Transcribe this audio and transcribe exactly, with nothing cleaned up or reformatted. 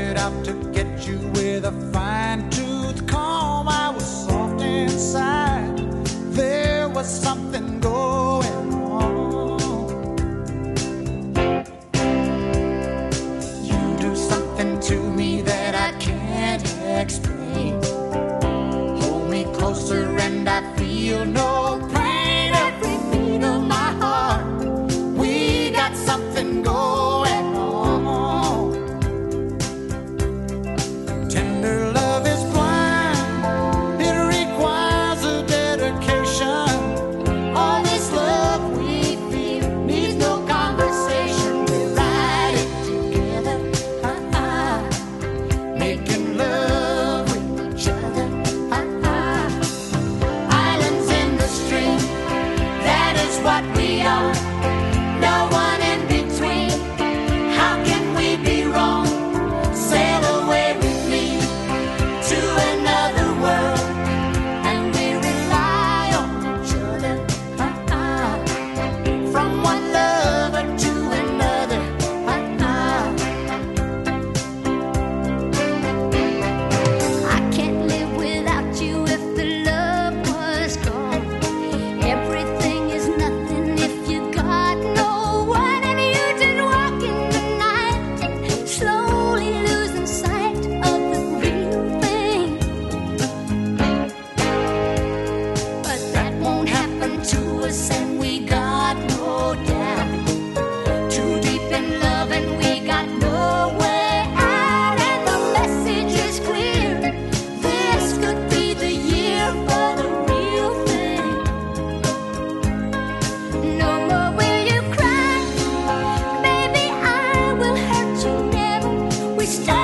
started out to get you with a fine-tooth comb. I was soft inside. There was something going on. You do something to me that I can't explain. Hold me closer and I feel no pain. Every beat of my heart, we got something going on. Tender love is blind, it requires a dedication. All this love we feel needs no conversation. We ride it together, uh-uh, making love with each other, uh-uh. Islands in the stream, that is what we are. No one in between. How can we be wrong? Sail away with me to another world, and we rely on each other, uh-uh. From one lover to another, uh-uh. I can't live without you if the love was gone. Everything is nothing if you got no one, and you just walk in the night, slowly losing sight of the real thing. But that won't happen to us, and we got no doubt. Too deep in love, and we got no way out, and the message is clear. This could be the year for the real thing. No more will you cry, baby, I will hurt you never. We start